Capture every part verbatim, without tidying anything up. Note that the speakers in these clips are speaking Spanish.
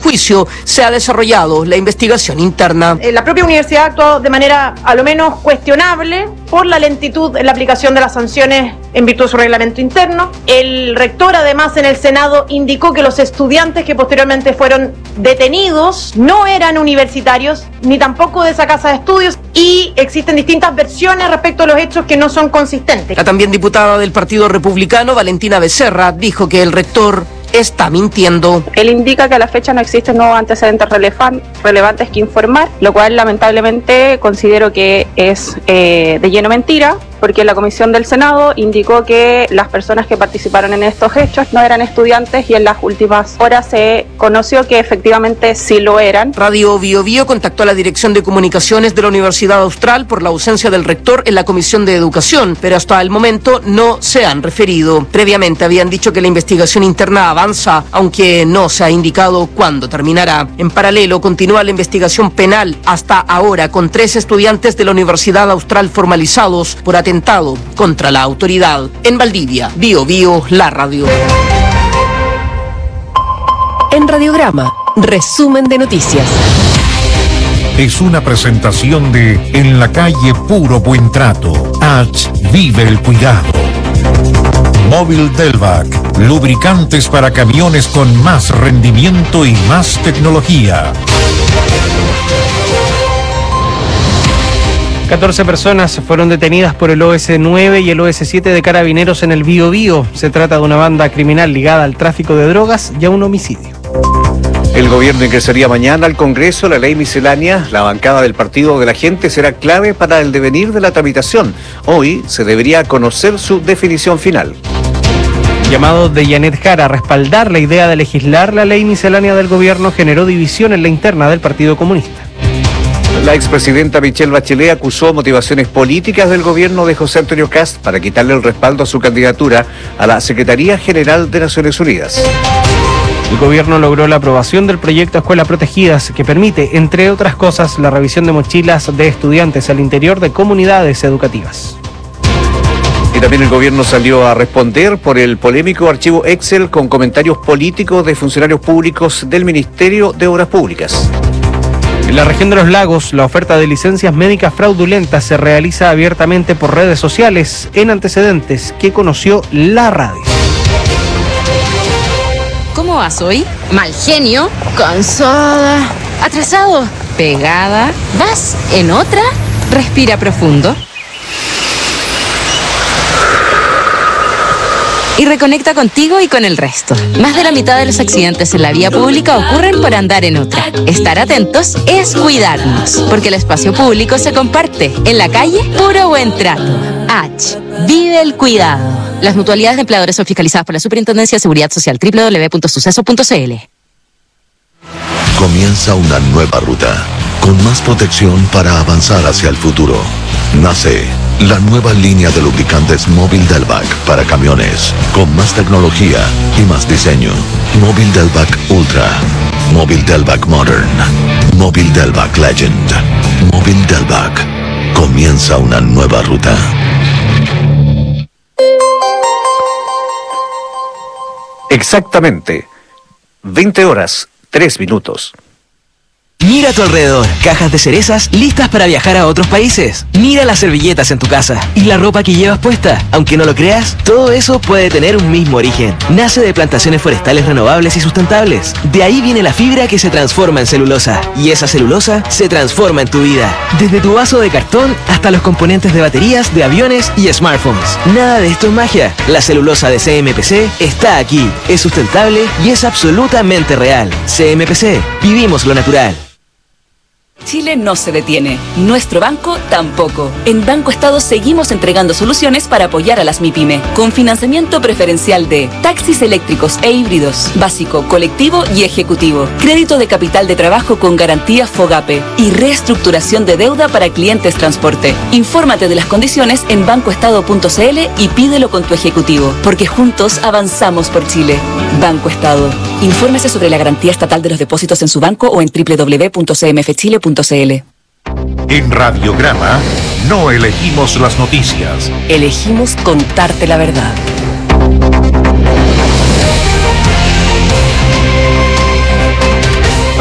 juicio se ha desarrollado la investigación interna. La propia universidad ha actuado de manera a lo menos cuestionable por la lentitud en la aplicación de las sanciones en virtud de su reglamento interno. El rector, además, en el Senado indicó que los estudiantes que posteriormente fueron detenidos no eran universitarios ni tampoco de esa casa de estudios, y existen distintas versiones respecto a los hechos que no son consistentes. La también diputada del Partido Republicano, Valentina Becerra, dijo que el rector está mintiendo. Él indica que a la fecha no existen nuevos antecedentes relefan- relevantes que informar, lo cual lamentablemente considero que es eh, de lleno mentira, porque la comisión del Senado indicó que las personas que participaron en estos hechos no eran estudiantes, y en las últimas horas se conoció que efectivamente sí lo eran. Radio Bio Bio contactó a la Dirección de Comunicaciones de la Universidad Austral por la ausencia del rector en la Comisión de Educación, pero hasta el momento no se han referido. Previamente habían dicho que la investigación interna avanza, aunque no se ha indicado cuándo terminará. En paralelo, continúa la investigación penal hasta ahora con tres estudiantes de la Universidad Austral formalizados por atentado contra la autoridad. En Valdivia, Bio Bio, la radio. En Radiograma, resumen de noticias. Es una presentación de En la calle Puro Buen Trato. H. Vive el cuidado. Móvil Delvac. Lubricantes para camiones con más rendimiento y más tecnología. catorce personas fueron detenidas por el O S nueve y el O S siete de Carabineros en el Bío Bío. Se trata de una banda criminal ligada al tráfico de drogas y a un homicidio. El gobierno ingresaría mañana al Congreso la ley miscelánea. La bancada del Partido de la Gente será clave para el devenir de la tramitación. Hoy se debería conocer su definición final. Llamado de Janet Jara a respaldar la idea de legislar la ley miscelánea del gobierno generó división en la interna del Partido Comunista. La expresidenta Michelle Bachelet acusó motivaciones políticas del gobierno de José Antonio Kast para quitarle el respaldo a su candidatura a la Secretaría General de Naciones Unidas. El gobierno logró la aprobación del proyecto Escuelas Protegidas, que permite, entre otras cosas, la revisión de mochilas de estudiantes al interior de comunidades educativas. Y también el gobierno salió a responder por el polémico archivo Excel con comentarios políticos de funcionarios públicos del Ministerio de Obras Públicas. En la región de los lagos, la oferta de licencias médicas fraudulentas se realiza abiertamente por redes sociales en antecedentes que conoció la radio. ¿Cómo vas hoy? Mal genio, cansada, atrasado, pegada. ¿Vas en otra? Respira profundo. Y reconecta contigo y con el resto. Más de la mitad de los accidentes en la vía pública ocurren por andar en otra. Estar atentos es cuidarnos, porque el espacio público se comparte. En la calle, puro buen trato. H. Vive el cuidado. Las mutualidades de empleadores son fiscalizadas por la Superintendencia de Seguridad Social. doble u doble u doble u punto suceso punto c l. Comienza una nueva ruta, con más protección para avanzar hacia el futuro. Nace la nueva línea de lubricantes Móvil Delvac para camiones, con más tecnología y más diseño. Móvil Delvac Ultra, Móvil Delvac Modern, Móvil Delvac Legend, Móvil Delvac. Comienza una nueva ruta. Exactamente. veinte horas, tres minutos. Mira a tu alrededor, cajas de cerezas listas para viajar a otros países. Mira las servilletas en tu casa y la ropa que llevas puesta. Aunque no lo creas, todo eso puede tener un mismo origen. Nace de plantaciones forestales renovables y sustentables. De ahí viene la fibra que se transforma en celulosa. Y esa celulosa se transforma en tu vida. Desde tu vaso de cartón hasta los componentes de baterías, de aviones y smartphones. Nada de esto es magia. La celulosa de C M P C está aquí. Es sustentable y es absolutamente real. C M P C. Vivimos lo natural. Chile no se detiene, nuestro banco tampoco. En Banco Estado seguimos entregando soluciones para apoyar a las MIPYME, con financiamiento preferencial de taxis eléctricos e híbridos, básico, colectivo y ejecutivo, crédito de capital de trabajo con garantía FOGAPE y reestructuración de deuda para clientes transporte. Infórmate de las condiciones en bancoestado punto c l y pídelo con tu ejecutivo, porque juntos avanzamos por Chile. Banco Estado. Infórmese sobre la garantía estatal de los depósitos en su banco o en doble u doble u doble u punto c m f chile punto c l. En Radiograma no elegimos las noticias. Elegimos contarte la verdad.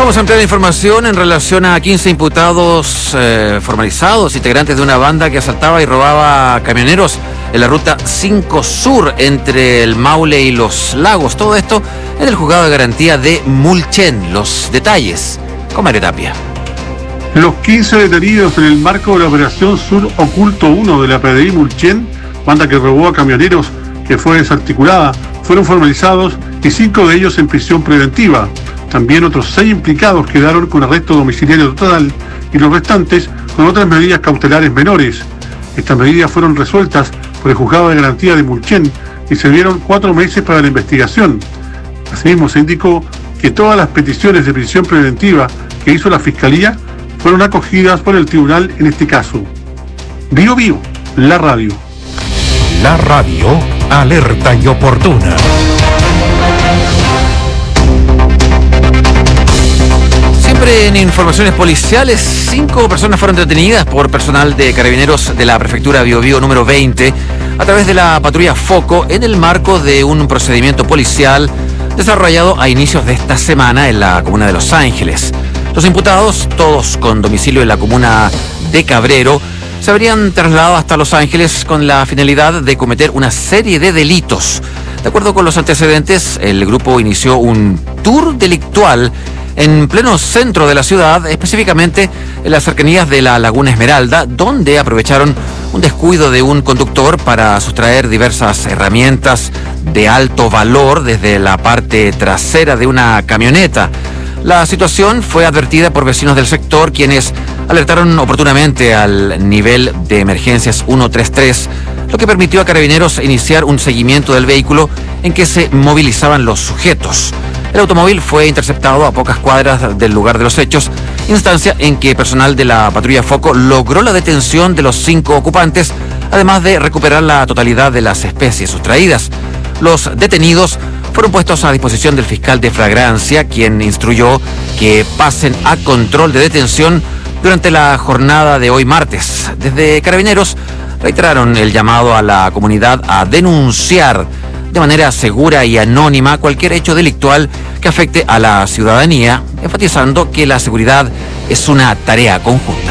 Vamos a ampliar la información en relación a quince imputados eh, formalizados, integrantes de una banda que asaltaba y robaba camioneros en la ruta cinco Sur entre el Maule y Los Lagos. Todo esto en el juzgado de garantía de Mulchen. Los detalles con Mario Tapia. Los quince detenidos en el marco de la Operación Sur Oculto uno de la P D I Mulchen, banda que robó a camioneros que fue desarticulada, fueron formalizados y cinco de ellos en prisión preventiva. También otros seis implicados quedaron con arresto domiciliario total y los restantes con otras medidas cautelares menores. Estas medidas fueron resueltas por el juzgado de garantía de Mulchen y se dieron cuatro meses para la investigación. Asimismo, se indicó que todas las peticiones de prisión preventiva que hizo la Fiscalía fueron acogidas por el tribunal en este caso. Bio Bio, la radio. La radio, alerta y oportuna. Siempre en informaciones policiales, cinco personas fueron detenidas por personal de carabineros de la prefectura Bio Bio número veinte a través de la patrulla Foco en el marco de un procedimiento policial desarrollado a inicios de esta semana en la comuna de Los Ángeles. Los imputados, todos con domicilio en la comuna de Cabrero, se habrían trasladado hasta Los Ángeles con la finalidad de cometer una serie de delitos. De acuerdo con los antecedentes, el grupo inició un tour delictual en pleno centro de la ciudad, específicamente en las cercanías de la Laguna Esmeralda, donde aprovecharon un descuido de un conductor para sustraer diversas herramientas de alto valor desde la parte trasera de una camioneta. La situación fue advertida por vecinos del sector, quienes alertaron oportunamente al nivel de emergencias ciento treinta y tres, lo que permitió a Carabineros iniciar un seguimiento del vehículo en que se movilizaban los sujetos. El automóvil fue interceptado a pocas cuadras del lugar de los hechos, instancia en que personal de la patrulla Foco logró la detención de los cinco ocupantes, además de recuperar la totalidad de las especies sustraídas. Los detenidos fueron puestos a disposición del fiscal de flagrancia, quien instruyó que pasen a control de detención durante la jornada de hoy martes. Desde Carabineros reiteraron el llamado a la comunidad a denunciar de manera segura y anónima cualquier hecho delictual que afecte a la ciudadanía, enfatizando que la seguridad es una tarea conjunta.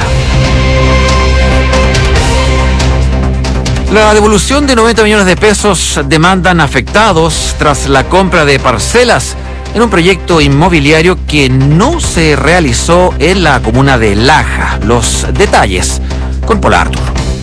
La devolución de noventa millones de pesos demandan afectados tras la compra de parcelas en un proyecto inmobiliario que no se realizó en la comuna de Laja. Los detalles con Paula Artur.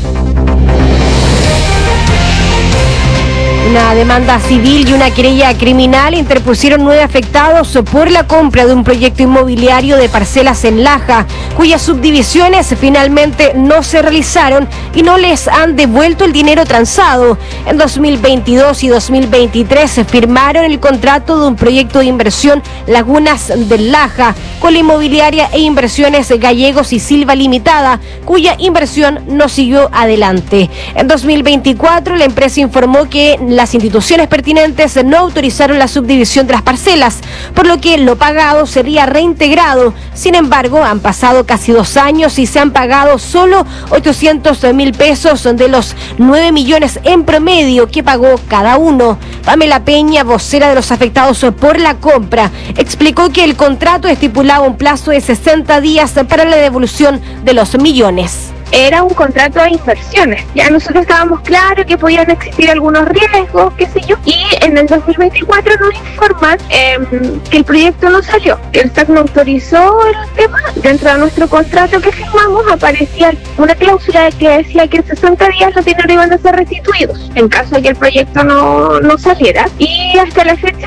Una demanda civil y una querella criminal interpusieron nueve afectados por la compra de un proyecto inmobiliario de parcelas en Laja, cuyas subdivisiones finalmente no se realizaron y no les han devuelto el dinero transado. En dos mil veintidós y dos mil veintitrés se firmaron el contrato de un proyecto de inversión Lagunas del Laja con la inmobiliaria e inversiones Gallegos y Silva Limitada, cuya inversión no siguió adelante. En dos mil veinticuatro la empresa informó que las instituciones pertinentes no autorizaron la subdivisión de las parcelas, por lo que lo pagado sería reintegrado. Sin embargo, han pasado casi dos años y se han pagado solo ochocientos mil pesos de los nueve millones en promedio que pagó cada uno. Pamela Peña, vocera de los afectados por la compra, explicó que el contrato estipulaba un plazo de sesenta días para la devolución de los millones. Era un contrato de inversiones. Ya nosotros estábamos claros que podían existir algunos riesgos, qué sé yo, y en el dos mil veinticuatro nos informan eh, que el proyecto no salió. El S A C no autorizó el tema. Dentro de nuestro contrato que firmamos aparecía una cláusula que decía que en sesenta días los dineros iban a ser restituidos en caso de que el proyecto no, no saliera. Y hasta la fecha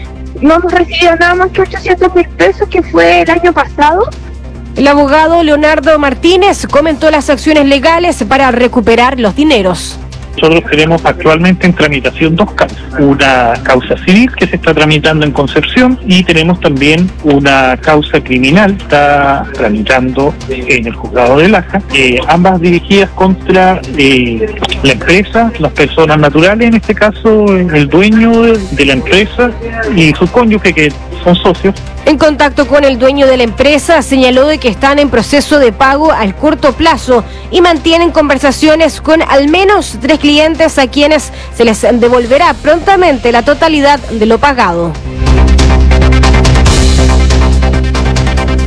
no hemos recibido nada más que ochocientos mil pesos, que fue el año pasado. El abogado Leonardo Martínez comentó las acciones legales para recuperar los dineros. Nosotros tenemos actualmente en tramitación dos causas. Una causa civil que se está tramitando en Concepción y tenemos también una causa criminal que está tramitando en el juzgado de Laja, eh, ambas dirigidas contra eh, la empresa, las personas naturales, en este caso el dueño de, de la empresa y su cónyuge, que son socios. En contacto con el dueño de la empresa, señaló de que están en proceso de pago al corto plazo y mantienen conversaciones con al menos tres clientes a quienes se les devolverá prontamente la totalidad de lo pagado.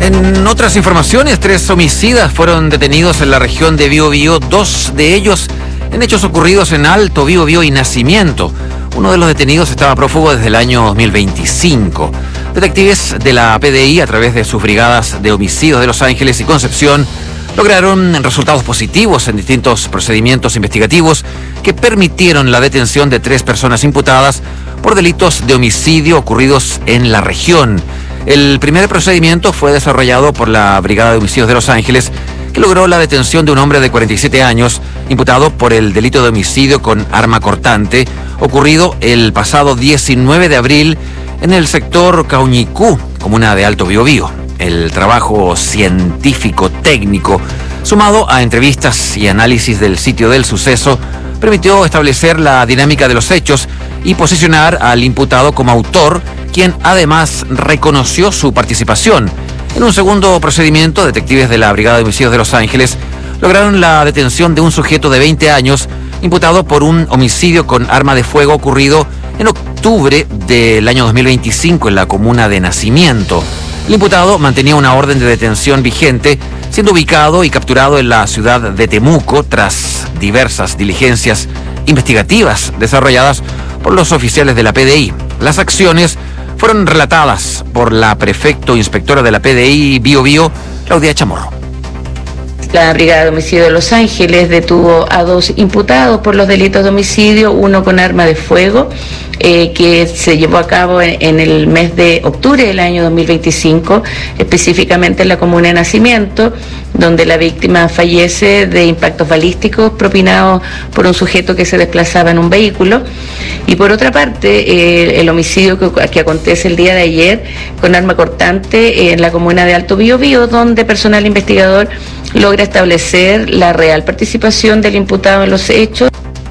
En otras informaciones, tres homicidas fueron detenidos en la región de Biobío, dos de ellos en hechos ocurridos en Alto Biobío y Nacimiento. Uno de los detenidos estaba prófugo desde el año dos mil veinticinco. Detectives de la P D I, a través de sus brigadas de homicidios de Los Ángeles y Concepción, lograron resultados positivos en distintos procedimientos investigativos que permitieron la detención de tres personas imputadas por delitos de homicidio ocurridos en la región. El primer procedimiento fue desarrollado por la Brigada de Homicidios de Los Ángeles, que logró la detención de un hombre de cuarenta y siete años, imputado por el delito de homicidio con arma cortante, ocurrido el pasado diecinueve de abril en el sector Cauñicú, comuna de Alto Biobío. El trabajo científico técnico, sumado a entrevistas y análisis del sitio del suceso, permitió establecer la dinámica de los hechos y posicionar al imputado como autor, quien además reconoció su participación. En un segundo procedimiento, detectives de la Brigada de Homicidios de Los Ángeles lograron la detención de un sujeto de veinte años, imputado por un homicidio con arma de fuego ocurrido en octubre del año dos mil veinticinco en la comuna de Nacimiento. El imputado mantenía una orden de detención vigente, siendo ubicado y capturado en la ciudad de Temuco tras diversas diligencias investigativas desarrolladas por los oficiales de la P D I. Las acciones fueron relatadas por la prefecto inspectora de la P D I Biobío, Claudia Chamorro. La Brigada de Homicidio de Los Ángeles detuvo a dos imputados por los delitos de homicidio, uno con arma de fuego, eh, que se llevó a cabo en, en el mes de octubre del año dos mil veinticinco, específicamente en la comuna de Nacimiento, donde la víctima fallece de impactos balísticos propinados por un sujeto que se desplazaba en un vehículo. Y por otra parte, eh, el homicidio que, que acontece el día de ayer con arma cortante eh, en la comuna de Alto Biobío, donde personal investigador logra establecer la real participación del imputado en los hechos.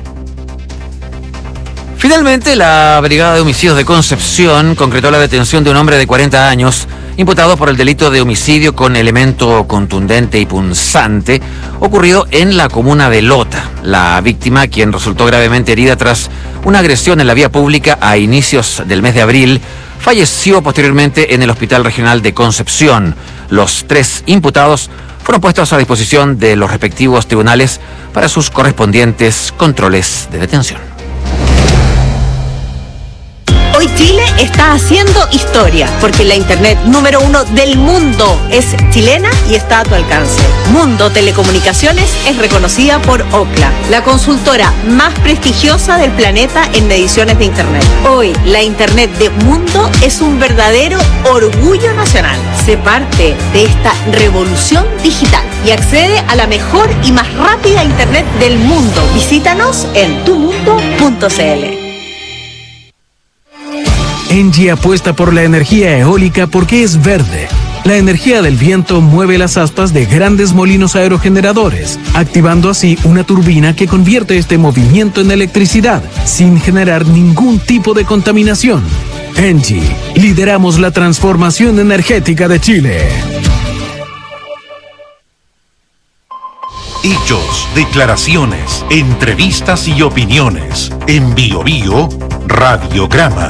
Finalmente, la Brigada de Homicidios de Concepción concretó la detención de un hombre de cuarenta años, imputado por el delito de homicidio con elemento contundente y punzante, ocurrido en la comuna de Lota. La víctima, quien resultó gravemente herida tras una agresión en la vía pública a inicios del mes de abril, falleció posteriormente en el Hospital Regional de Concepción. Los tres imputados fueron puestos a disposición de los respectivos tribunales para sus correspondientes controles de detención. Hoy Chile está haciendo historia, porque la internet número uno del mundo es chilena y está a tu alcance. Mundo Telecomunicaciones es reconocida por Ookla, la consultora más prestigiosa del planeta en mediciones de internet. Hoy, la internet de Mundo es un verdadero orgullo nacional. Sé parte de esta revolución digital y accede a la mejor y más rápida internet del mundo. Visítanos en tu mundo punto c l. Engie apuesta por la energía eólica porque es verde. La energía del viento mueve las aspas de grandes molinos aerogeneradores, activando así una turbina que convierte este movimiento en electricidad, sin generar ningún tipo de contaminación. Engie, lideramos la transformación energética de Chile. Hechos, declaraciones, entrevistas y opiniones. En Biobío, Radiograma.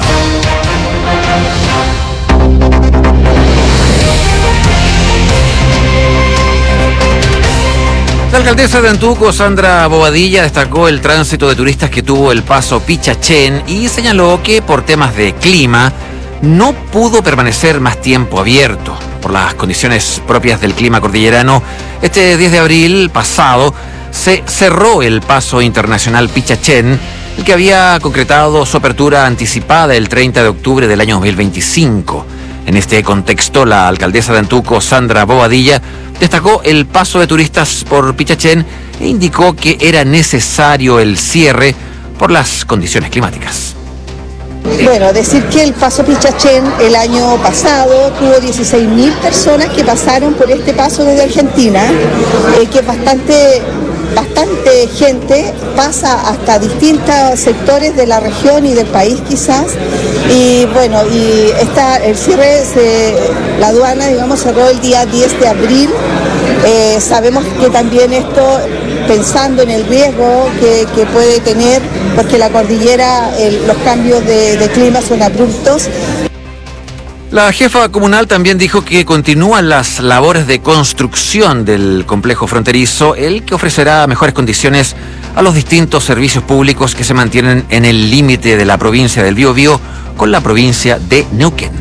La alcaldesa de Antuco, Sandra Bobadilla, destacó el tránsito de turistas que tuvo el paso Pichachén y señaló que por temas de clima no pudo permanecer más tiempo abierto. Por las condiciones propias del clima cordillerano, este diez de abril pasado se cerró el paso internacional Pichachén, el que había concretado su apertura anticipada el treinta de octubre del año dos mil veinticinco. En este contexto, la alcaldesa de Antuco, Sandra Bobadilla, destacó el paso de turistas por Pichachén e indicó que era necesario el cierre por las condiciones climáticas. Bueno, decir que el paso Pichachén el año pasado tuvo dieciséis mil personas que pasaron por este paso desde Argentina, eh, que es bastante, bastante gente, pasa hasta distintos sectores de la región y del país quizás, y bueno, y está, el cierre, se, la aduana, digamos, cerró el día diez de abril, eh, sabemos que también esto, pensando en el riesgo que, que puede tener, porque la cordillera, el, los cambios de, de clima son abruptos. La jefa comunal también dijo que continúan las labores de construcción del complejo fronterizo, el que ofrecerá mejores condiciones a los distintos servicios públicos que se mantienen en el límite de la provincia del Biobío con la provincia de Neuquén.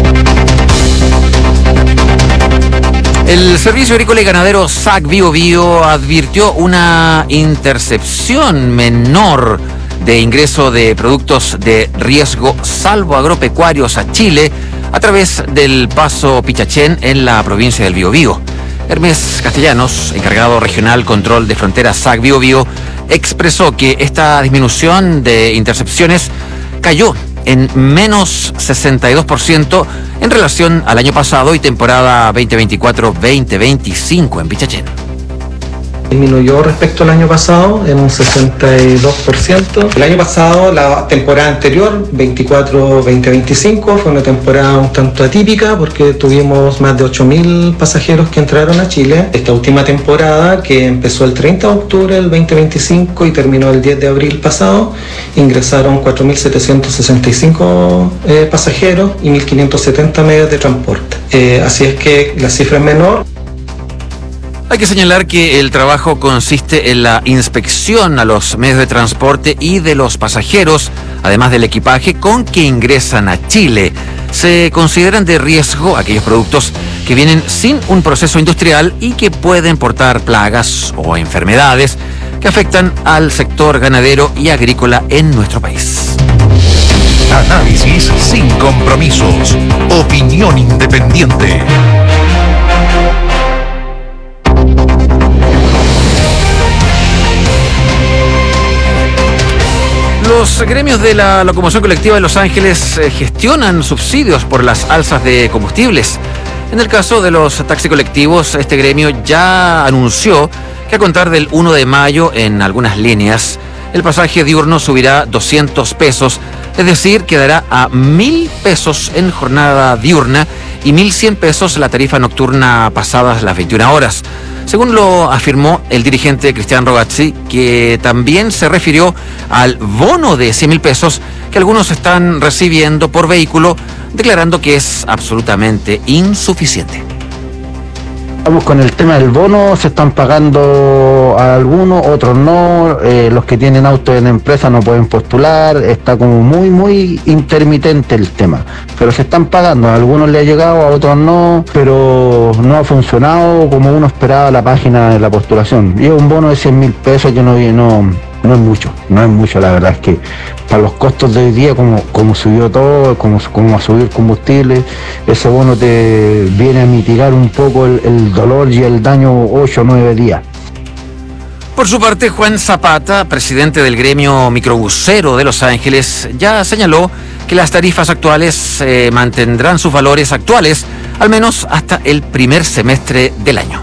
El Servicio Agrícola y Ganadero S A C Biobío advirtió una intercepción menor de ingreso de productos de riesgo salvo agropecuarios a Chile a través del paso Pichachén en la provincia del Biobío. Hermes Castellanos, encargado regional control de fronteras S A C Biobío, expresó que esta disminución de intercepciones cayó en menos sesenta y dos por ciento en relación al año pasado y temporada veinte veinticuatro veinte veinticinco en Pichachén. Disminuyó respecto al año pasado en un sesenta y dos por ciento. El año pasado, la temporada anterior, veinticuatro veinte veinticinco, fue una temporada un tanto atípica porque tuvimos más de ocho mil pasajeros que entraron a Chile. Esta última temporada, que empezó el treinta de octubre del veinte veinticinco y terminó el diez de abril pasado, ingresaron cuatro mil setecientos sesenta y cinco eh, pasajeros y mil quinientos setenta medios de transporte. Eh, así es que la cifra es menor. Hay que señalar que el trabajo consiste en la inspección a los medios de transporte y de los pasajeros, además del equipaje con que ingresan a Chile. Se consideran de riesgo aquellos productos que vienen sin un proceso industrial y que pueden portar plagas o enfermedades que afectan al sector ganadero y agrícola en nuestro país. Análisis sin compromisos. Opinión independiente. Los gremios de la locomoción colectiva de Los Ángeles eh, gestionan subsidios por las alzas de combustibles. En el caso de los taxis colectivos, este gremio ya anunció que a contar del primero de mayo en algunas líneas, el pasaje diurno subirá doscientos pesos, es decir, quedará a mil pesos en jornada diurna y mil cien pesos la tarifa nocturna pasadas las veintiuna horas. Según lo afirmó el dirigente Cristian Rogazzi, que también se refirió al bono de cien mil pesos que algunos están recibiendo por vehículo, declarando que es absolutamente insuficiente. Vamos con el tema del bono, se están pagando a algunos, otros no, eh, los que tienen autos en empresa no pueden postular, está como muy muy intermitente el tema, pero se están pagando, a algunos le ha llegado, a otros no, pero no ha funcionado como uno esperaba la página de la postulación, y es un bono de cien mil pesos que no, no, no es mucho, no es mucho, la verdad es que para los costos de hoy día, como, como subió todo, como, como a subir combustible, ese bono te viene a mitigar un poco el, el dolor y el daño ocho o nueve días. Por su parte, Juan Zapata, presidente del gremio microbusero de Los Ángeles, ya señaló que las tarifas actuales eh, mantendrán sus valores actuales, al menos hasta el primer semestre del año.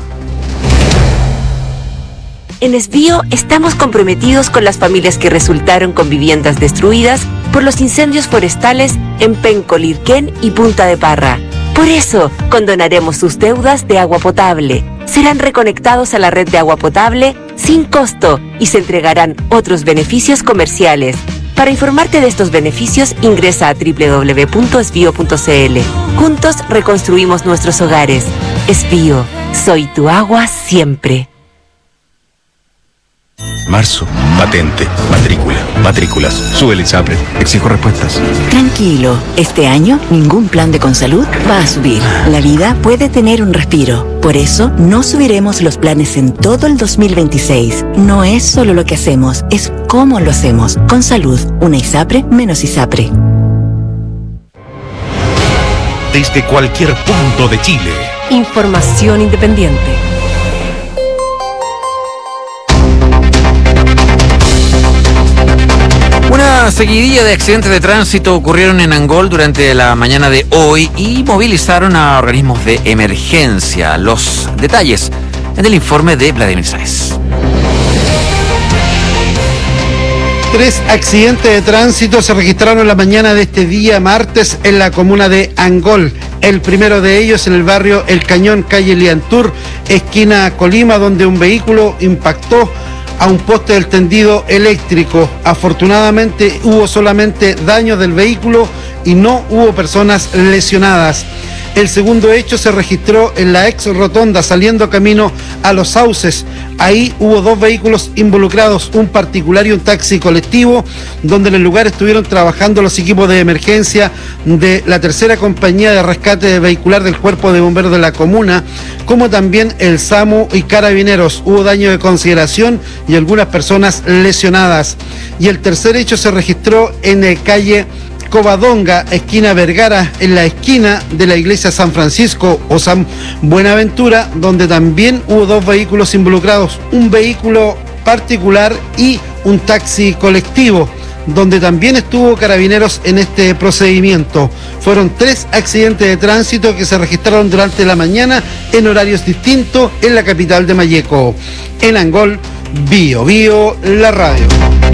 En Esbío estamos comprometidos con las familias que resultaron con viviendas destruidas por los incendios forestales en Penco, Lirquén y Punta de Parra. Por eso, condonaremos sus deudas de agua potable. Serán reconectados a la red de agua potable sin costo y se entregarán otros beneficios comerciales. Para informarte de estos beneficios, ingresa a doble u doble u doble u punto esbío punto c l. Juntos reconstruimos nuestros hogares. Esbío, soy tu agua siempre. Marzo, patente, matrícula, matrículas, sube el ISAPRE, exijo respuestas. Tranquilo, este año ningún plan de Consalud va a subir. La vida puede tener un respiro. Por eso, no subiremos los planes en todo el dos mil veintiséis. No es solo lo que hacemos, es cómo lo hacemos. Consalud, una ISAPRE menos ISAPRE. Desde cualquier punto de Chile. Información independiente. Una seguidilla de accidentes de tránsito ocurrieron en Angol durante la mañana de hoy y movilizaron a organismos de emergencia. Los detalles en el informe de Vladimir Sáez. Tres accidentes de tránsito se registraron la mañana de este día martes en la comuna de Angol. El primero de ellos en el barrio El Cañón, calle Liantur, esquina Colima, donde un vehículo impactó a un poste del tendido eléctrico. Afortunadamente hubo solamente daños del vehículo y no hubo personas lesionadas. El segundo hecho se registró en la ex rotonda saliendo camino a Los Sauces. Ahí hubo dos vehículos involucrados, un particular y un taxi colectivo, donde en el lugar estuvieron trabajando los equipos de emergencia de la tercera compañía de rescate vehicular del Cuerpo de Bomberos de la comuna, como también el SAMU y Carabineros. Hubo daño de consideración y algunas personas lesionadas. Y el tercer hecho se registró en la calle Covadonga, esquina Vergara, en la esquina de la iglesia San Francisco o San Buenaventura, donde también hubo dos vehículos involucrados, un vehículo particular y un taxi colectivo, donde también estuvo Carabineros en este procedimiento. Fueron tres accidentes de tránsito que se registraron durante la mañana en horarios distintos en la capital de Malleco. En Angol, Bio Bio, la radio.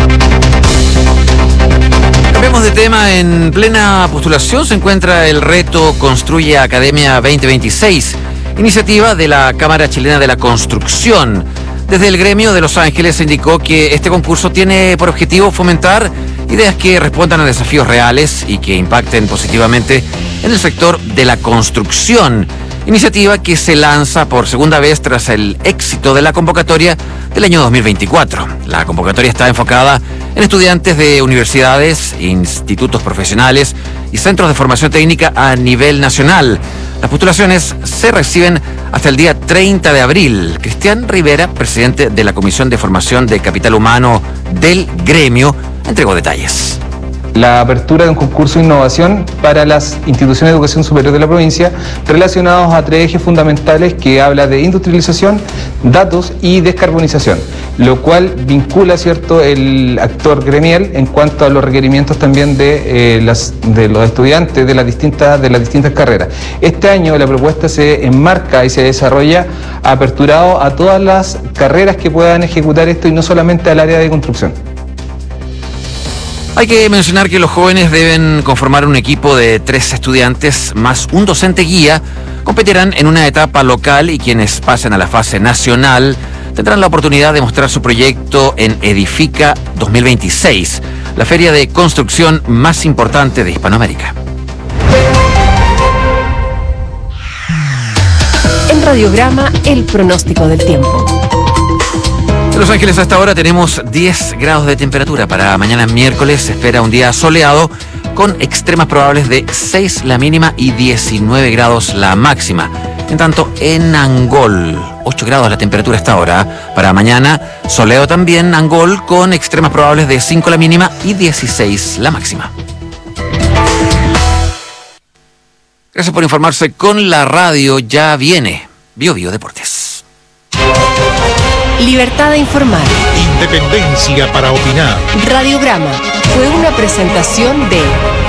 Cambiemos de tema. En plena postulación se encuentra el reto Construye Academia veinte veintiséis, iniciativa de la Cámara Chilena de la Construcción. Desde el gremio de Los Ángeles se indicó que este concurso tiene por objetivo fomentar ideas que respondan a desafíos reales y que impacten positivamente en el sector de la construcción. Iniciativa que se lanza por segunda vez tras el éxito de la convocatoria del año dos mil veinticuatro. La convocatoria está enfocada en estudiantes de universidades, institutos profesionales y centros de formación técnica a nivel nacional. Las postulaciones se reciben hasta el día treinta de abril. Cristian Rivera, presidente de la Comisión de Formación de Capital Humano del gremio, entregó detalles. La apertura de un concurso de innovación para las instituciones de educación superior de la provincia relacionados a tres ejes fundamentales que habla de industrialización, datos y descarbonización, lo cual vincula, ¿cierto?, el actor gremial en cuanto a los requerimientos también de, eh, las, de los estudiantes de las, distintas, de las distintas carreras. Este año la propuesta se enmarca y se desarrolla aperturado a todas las carreras que puedan ejecutar esto y no solamente al área de construcción. Hay que mencionar que los jóvenes deben conformar un equipo de tres estudiantes más un docente guía. Competirán en una etapa local y quienes pasen a la fase nacional tendrán la oportunidad de mostrar su proyecto en Edifica dos mil veintiséis, la feria de construcción más importante de Hispanoamérica. En Radiograma, el pronóstico del tiempo. En Los Ángeles hasta ahora tenemos diez grados de temperatura. Para mañana miércoles se espera un día soleado con extremas probables de seis la mínima y diecinueve grados la máxima. En tanto, en Angol, ocho grados la temperatura hasta ahora. Para mañana, soleo también Angol con extremas probables de cinco la mínima y dieciséis la máxima. Gracias por informarse con la radio. Ya viene Bio Bio Deportes. Libertad de informar. Independencia para opinar. Radiograma fue una presentación de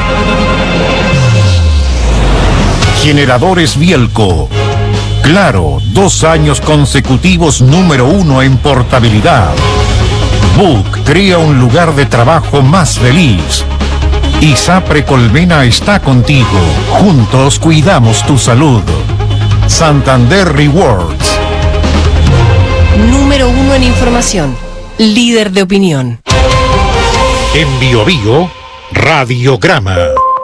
Generadores Bielco. Claro, dos años consecutivos número uno en portabilidad. Book crea un lugar de trabajo más feliz. ISAPRE Colmena está contigo. Juntos cuidamos tu salud. Santander Rewards. Número uno en información. Líder de opinión. En Bio Bio, Radiograma.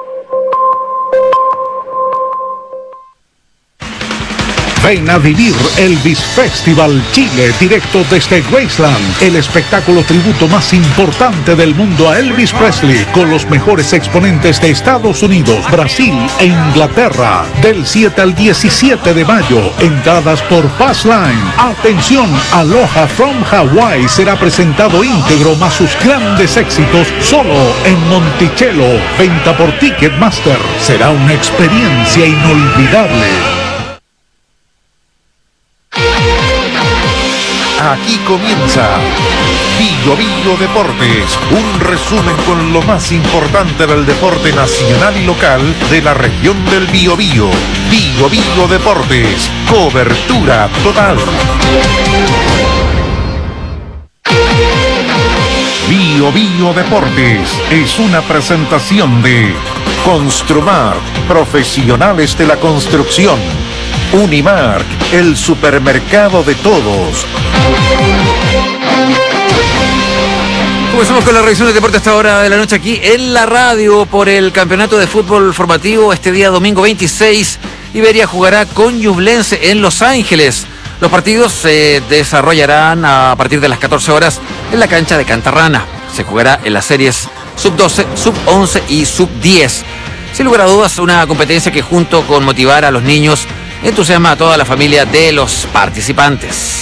Ven a vivir Elvis Festival Chile, directo desde Graceland, el espectáculo tributo más importante del mundo a Elvis Presley, con los mejores exponentes de Estados Unidos, Brasil e Inglaterra, del siete al diecisiete de mayo, entradas por Passline. Atención, Aloha from Hawaii será presentado íntegro más sus grandes éxitos solo en Monticello, venta por Ticketmaster. Será una experiencia inolvidable. Aquí comienza Bio Bio Deportes, un resumen con lo más importante del deporte nacional y local de la región del Biobío. Bio Bio Deportes, cobertura total. Bio Bio Deportes es una presentación de Construmar, profesionales de la construcción. Unimark, el supermercado de todos. Comenzamos con la revisión de deporte a esta hora de la noche aquí en la radio por el campeonato de fútbol formativo. Este día domingo veintiséis, Iberia jugará con Ñublense en Los Ángeles. Los partidos se desarrollarán a partir de las catorce horas en la cancha de Cantarrana. Se jugará en las series sub doce, sub once y sub diez. Sin lugar a dudas, una competencia que junto con motivar a los niños entusiasma a toda la familia de los participantes.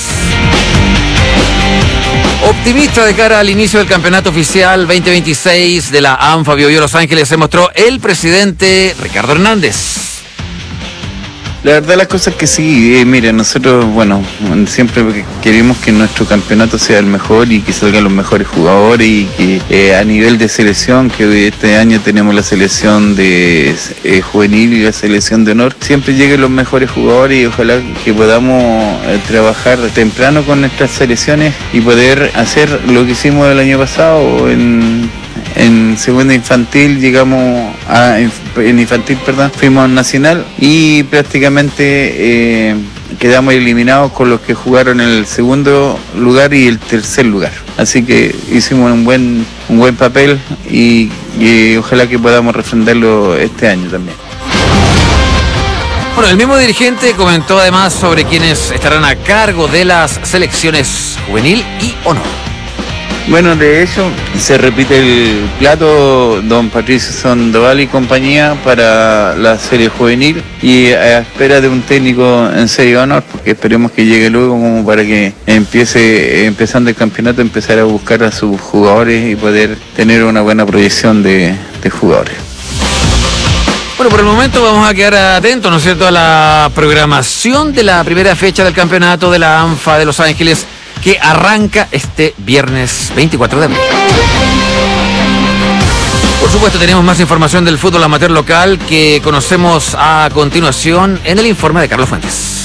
Optimista de cara al inicio del campeonato oficial veinte veintiséis de la ANFA Biobío Los Ángeles se mostró el presidente Ricardo Hernández. La verdad las cosas que sí, eh, mira, nosotros, bueno, siempre queremos que nuestro campeonato sea el mejor y que salgan los mejores jugadores y que eh, a nivel de selección, que este año tenemos la selección de eh, juvenil y la selección de honor, siempre lleguen los mejores jugadores y ojalá que podamos eh, trabajar temprano con nuestras selecciones y poder hacer lo que hicimos el año pasado en... En segunda infantil llegamos a, en infantil, perdón, fuimos al nacional y prácticamente eh, quedamos eliminados con los que jugaron en el segundo lugar y el tercer lugar. Así que hicimos un buen, un buen papel y, y ojalá que podamos refrendarlo este año también. Bueno, el mismo dirigente comentó además sobre quienes estarán a cargo de las selecciones juvenil y honor. Bueno, de hecho, se repite el plato, don Patricio Sandoval y compañía para la serie juvenil y a espera de un técnico en serie honor, porque esperemos que llegue luego como para que empiece, empezando el campeonato, empezar a buscar a sus jugadores y poder tener una buena proyección de, de jugadores. Bueno, por el momento vamos a quedar atentos, ¿no es cierto?, a la programación de la primera fecha del campeonato de la ANFA de Los Ángeles, que arranca este viernes veinticuatro de abril. Por supuesto, tenemos más información del fútbol amateur local que conocemos a continuación en el informe de Carlos Fuentes.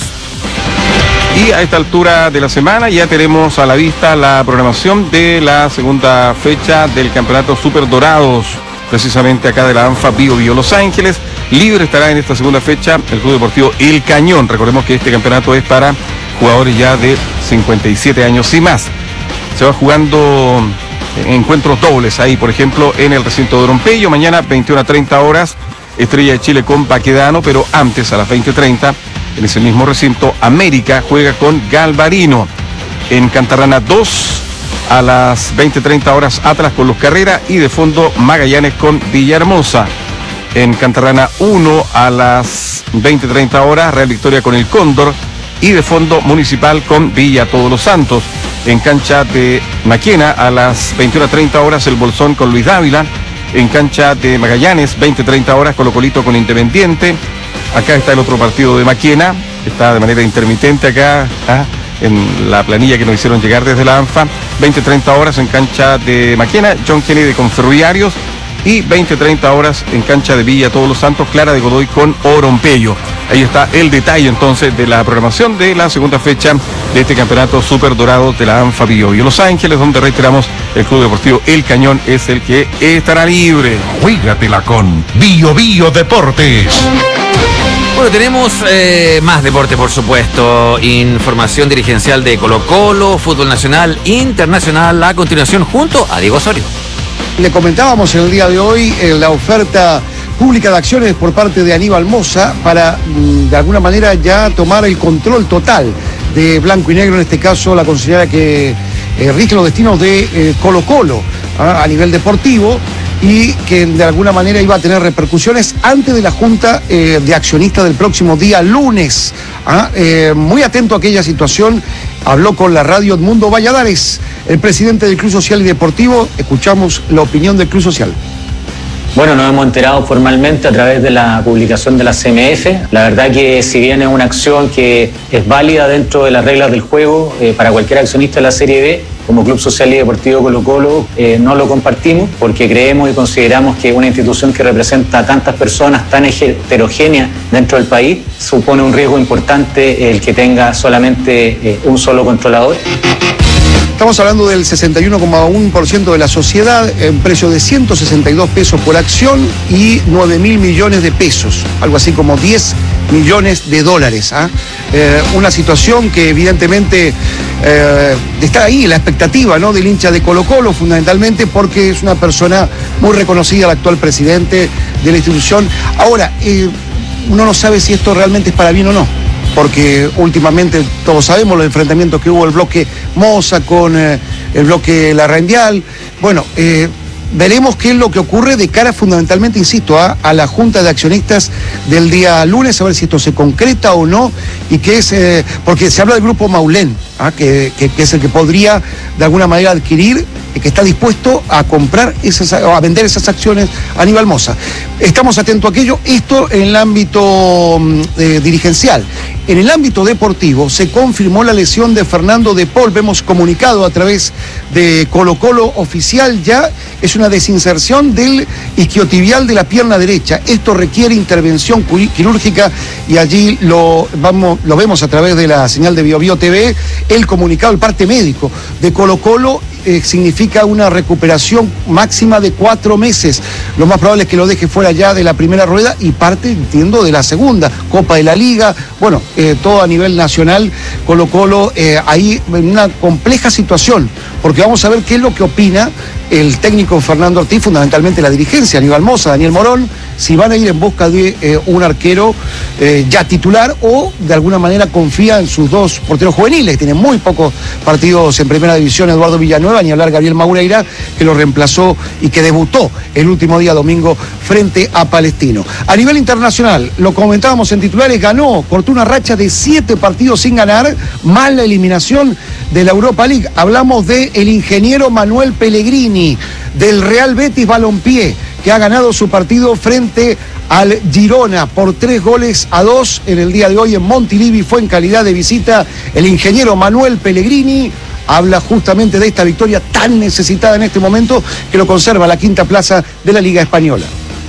Y a esta altura de la semana ya tenemos a la vista la programación de la segunda fecha del campeonato Super Dorados, precisamente acá de la ANFA Biobío Los Ángeles. Libre estará en esta segunda fecha el Club Deportivo El Cañón. Recordemos que este campeonato es para jugadores ya de cincuenta y siete años y más. Se va jugando encuentros dobles ahí, por ejemplo, en el recinto de Orompeyo. Mañana veintiuna a treinta horas, Estrella de Chile con Baquedano, pero antes a las veinte treinta, en ese mismo recinto, América juega con Galvarino. En Cantarrana dos, a las veinte treinta horas, Atlas con Los Carrera y de fondo Magallanes con Villahermosa. En Cantarrana uno, a las veinte treinta horas, Real Victoria con el Cóndor y de fondo Municipal con Villa Todos los Santos. En cancha de Maquena a las veintiuna treinta horas, el Bolsón con Luis Dávila. En cancha de Magallanes, veinte treinta horas, Colo Colito con Independiente. Acá está el otro partido de Maquena, está de manera intermitente acá, ¿ah? en la planilla que nos hicieron llegar desde la ANFA. veinte treinta horas en cancha de Maquena, John Kennedy con Ferroviarios. Y veinte treinta horas en cancha de Villa Todos los Santos, Clara de Godoy con Orompeyo. Ahí está el detalle entonces de la programación de la segunda fecha de este campeonato Super Dorado de la ANFA Biobío Los Ángeles, donde reiteramos el Club Deportivo El Cañón es el que estará libre. Juégatela con Biobío Deportes. Bueno, tenemos eh, más deporte, por supuesto, información dirigencial de Colo Colo, fútbol nacional, internacional, a continuación junto a Diego Osorio. Le comentábamos el día de hoy eh, la oferta pública de acciones por parte de Aníbal Mosa para, de alguna manera, ya tomar el control total de Blanco y Negro, en este caso la considerada que eh, rige los destinos de eh, Colo Colo ¿ah? a nivel deportivo, y que de alguna manera iba a tener repercusiones antes de la Junta eh, de Accionistas del próximo día lunes. ¿ah? Eh, muy atento a aquella situación, habló con la radio Edmundo Valladares, el presidente del Club Social y Deportivo. Escuchamos la opinión del Club Social. Bueno, nos hemos enterado formalmente a través de la publicación de la C M F. La verdad que si bien es una acción que es válida dentro de las reglas del juego eh, para cualquier accionista de la Serie B, como Club Social y Deportivo Colo Colo eh, no lo compartimos, porque creemos y consideramos que una institución que representa a tantas personas tan heterogéneas dentro del país supone un riesgo importante el que tenga solamente eh, un solo controlador. estamos hablando del sesenta y uno coma uno por ciento de la sociedad, en precio de ciento sesenta y dos pesos por acción y nueve mil millones de pesos, algo así como diez millones de dólares. ¿ah? Eh, una situación que evidentemente eh, está ahí, la expectativa, ¿no?, del hincha de Colo-Colo, fundamentalmente porque es una persona muy reconocida, el actual presidente de la institución. Ahora, eh, uno no sabe si esto realmente es para bien o no, porque últimamente todos sabemos los enfrentamientos que hubo el bloque Moza con eh, el bloque Larraindial. Bueno, eh, veremos qué es lo que ocurre de cara fundamentalmente, insisto, a, a la Junta de Accionistas del día lunes, a ver si esto se concreta o no, y qué es, eh, porque se habla del grupo Maulén, ¿ah? que, que, que es el que podría de alguna manera adquirir, que está dispuesto a comprar esas, a vender esas acciones a Aníbal Moza. Estamos atentos a aquello, esto en el ámbito eh, dirigencial. En el ámbito deportivo se confirmó la lesión de Fernando de Paul, vemos comunicado a través de Colo-Colo oficial ya, es una desinserción del isquiotibial de la pierna derecha. Esto requiere intervención quirúrgica y allí lo, vamos, lo vemos a través de la señal de Bio Bio T V, el comunicado, el parte médico de Colo-Colo. Eh, significa una recuperación máxima de cuatro meses. Lo más probable es que lo deje fuera ya de la primera rueda y parte, entiendo, de la segunda. Copa de la Liga, bueno, eh, todo a nivel nacional. Colo-Colo eh, ahí en una compleja situación, porque vamos a ver qué es lo que opina el técnico Fernando Ortiz, fundamentalmente la dirigencia, Aníbal Moza, Daniel Morón, si van a ir en busca de eh, un arquero eh, ya titular o de alguna manera confía en sus dos porteros juveniles. Tienen muy pocos partidos en primera división, Eduardo Villanueva, ni hablar Gabriel Maureira, que lo reemplazó y que debutó el último día domingo frente a Palestino. A nivel internacional, lo comentábamos en titulares, ganó, cortó una racha de siete partidos sin ganar, más la eliminación de la Europa League. Hablamos de el ingeniero Manuel Pellegrini, del Real Betis Balompié, que ha ganado su partido frente al Girona por tres goles a dos en el día de hoy en Montilivi. Fue en calidad de visita el ingeniero Manuel Pellegrini. Habla justamente de esta victoria tan necesitada en este momento, que lo conserva la quinta plaza de la Liga Española.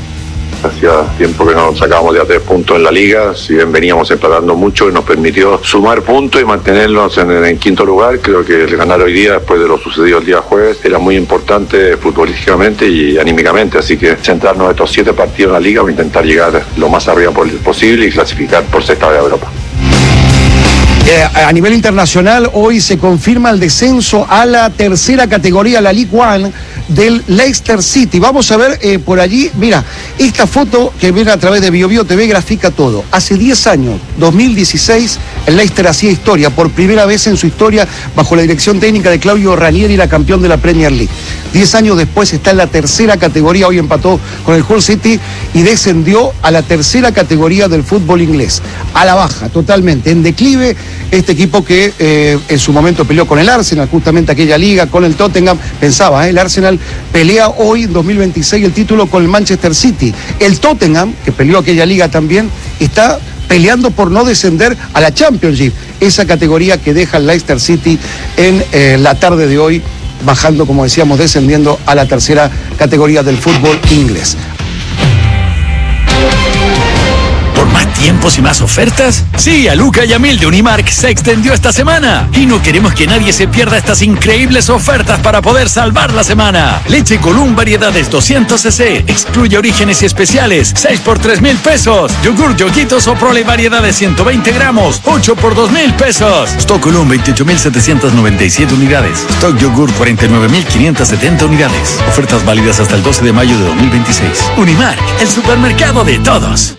Hacía tiempo que no sacábamos ya tres puntos en la liga, si bien veníamos empatando mucho y nos permitió sumar puntos y mantenernos en, en quinto lugar. Creo que el ganar hoy día, después de lo sucedido el día jueves, era muy importante futbolísticamente y anímicamente, así que centrarnos en estos siete partidos en la liga para intentar llegar lo más arriba posible y clasificar por sexta vez a Europa. Eh, a nivel internacional, hoy se confirma el descenso a la tercera categoría, la League One, del Leicester City. Vamos a ver eh, por allí, mira, esta foto que viene a través de Bio Bio T V grafica todo. Hace diez años, dos mil dieciséis, el Leicester hacía historia, por primera vez en su historia, bajo la dirección técnica de Claudio Ranieri, era campeón de la Premier League. Diez años después está en la tercera categoría, hoy empató con el Hull City y descendió a la tercera categoría del fútbol inglés, a la baja, totalmente, en declive. Este equipo que eh, en su momento peleó con el Arsenal, justamente aquella liga, con el Tottenham, pensaba, ¿eh? el Arsenal pelea hoy en dos mil veintiséis el título con el Manchester City. El Tottenham, que peleó aquella liga también, está peleando por no descender a la Championship, esa categoría que deja el Leicester City en eh, la tarde de hoy, bajando, como decíamos, descendiendo a la tercera categoría del fútbol inglés. ¿Más tiempos y más ofertas? Sí, a Luca y a Mil de Unimark se extendió esta semana y no queremos que nadie se pierda estas increíbles ofertas para poder salvar la semana. Leche Column variedades doscientos centilitros, excluye orígenes y especiales, seis por tres mil pesos. Yogur Yoguitos o Prole variedades ciento veinte gramos, ocho por dos mil pesos. Stock Column veintiocho mil setecientos noventa y siete unidades. Stock Yogur cuarenta y nueve mil quinientas setenta unidades. Ofertas válidas hasta el doce de mayo de dos mil veintiséis. Unimark, el supermercado de todos.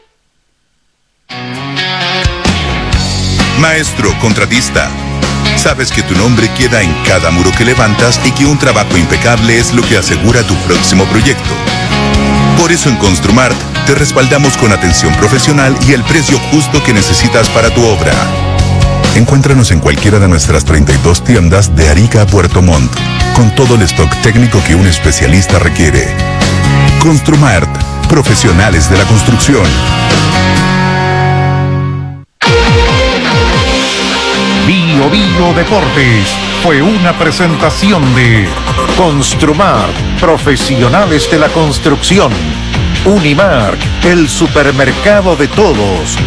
Maestro contratista, sabes que tu nombre queda en cada muro que levantas y que un trabajo impecable es lo que asegura tu próximo proyecto. Por eso en Construmart te respaldamos con atención profesional y el precio justo que necesitas para tu obra. Encuéntranos en cualquiera de nuestras treinta y dos tiendas de Arica a Puerto Montt, con todo el stock técnico que un especialista requiere. Construmart, profesionales de la construcción. Bio Bio Deportes fue una presentación de Construmart, profesionales de la construcción. Unimark, el supermercado de todos.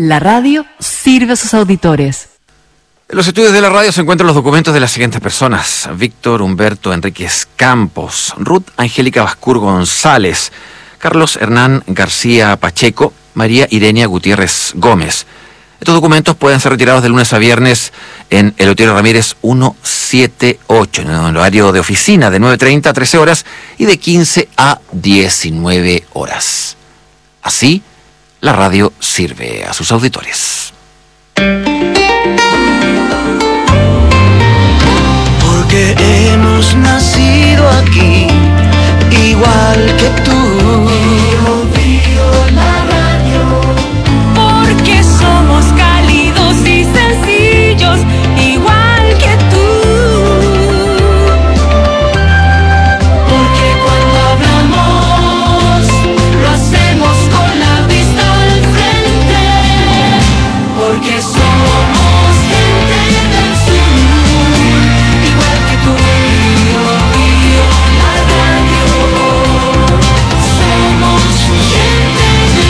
La radio sirve a sus auditores. En los estudios de la radio se encuentran los documentos de las siguientes personas: Víctor Humberto Enríquez Campos, Ruth Angélica Bascur González, Carlos Hernán García Pacheco, María Irenia Gutiérrez Gómez. Estos documentos pueden ser retirados de lunes a viernes en Eleuterio Ramírez ciento setenta y ocho, en el horario de oficina de nueve treinta a trece horas y de quince a diecinueve horas. Así, la radio sirve a sus auditores. Porque hemos nacido aquí, igual que tú. La radio. Porque somos cálidos y sencillos, igual que tú. Porque cuando hablamos, lo hacemos con la vista al frente. Porque somos gente del sur, igual que tú. La radio. Somos gente del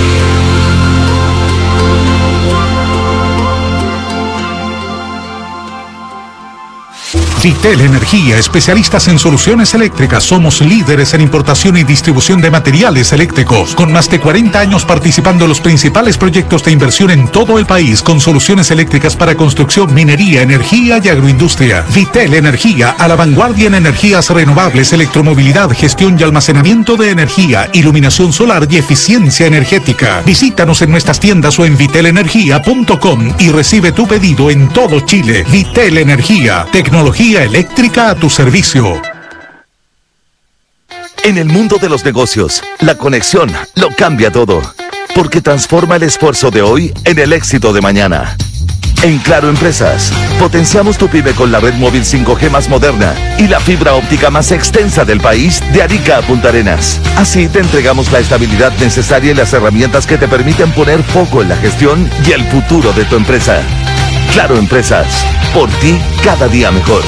Vitel Energía, especialistas en soluciones eléctricas. Somos líderes en importación y distribución de materiales eléctricos, con más de cuarenta años participando en los principales proyectos de inversión en todo el país, con soluciones eléctricas para construcción, minería, energía y agroindustria. Vitel Energía, a la vanguardia en energías renovables, electromovilidad, gestión y almacenamiento de energía, iluminación solar y eficiencia energética. Visítanos en nuestras tiendas o en vitel energía punto com y recibe tu pedido en todo Chile. Vitel Energía, tecnología eléctrica a tu servicio. En el mundo de los negocios, la conexión lo cambia todo, porque transforma el esfuerzo de hoy en el éxito de mañana. En Claro Empresas, potenciamos tu pyme con la red móvil cinco G más moderna y la fibra óptica más extensa del país, de Arica a Punta Arenas. Así te entregamos la estabilidad necesaria y las herramientas que te permiten poner foco en la gestión y el futuro de tu empresa. Claro Empresas, por ti cada día mejor.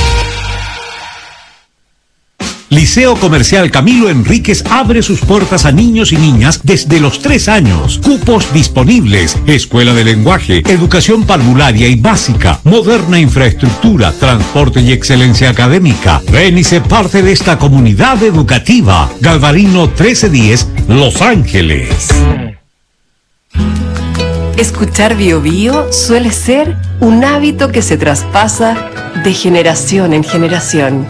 Liceo Comercial Camilo Enríquez abre sus puertas a niños y niñas desde los tres años. Cupos disponibles. Escuela de lenguaje, educación parvularia y básica, moderna infraestructura, transporte y excelencia académica. Ven y sé parte de esta comunidad educativa. Galvarino trece diez, Los Ángeles. Escuchar Bio Bio suele ser un hábito que se traspasa de generación en generación.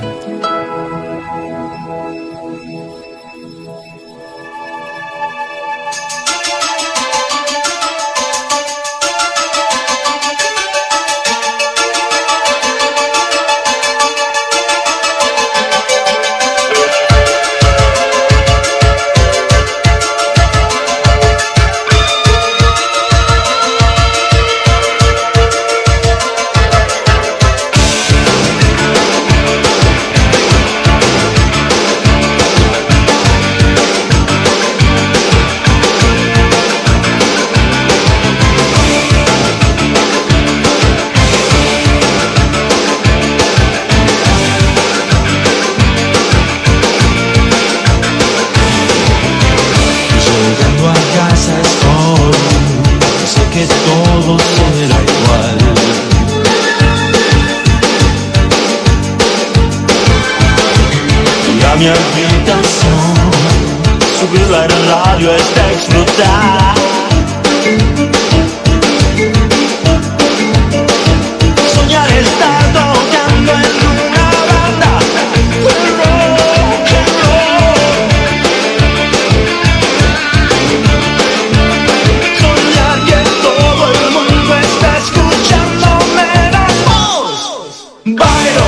mi habitación, subirla en el radio hasta explotar. Soñar estar tocando en una banda de rock and roll. Soñar que todo el mundo está escuchándome la voz. Bailo.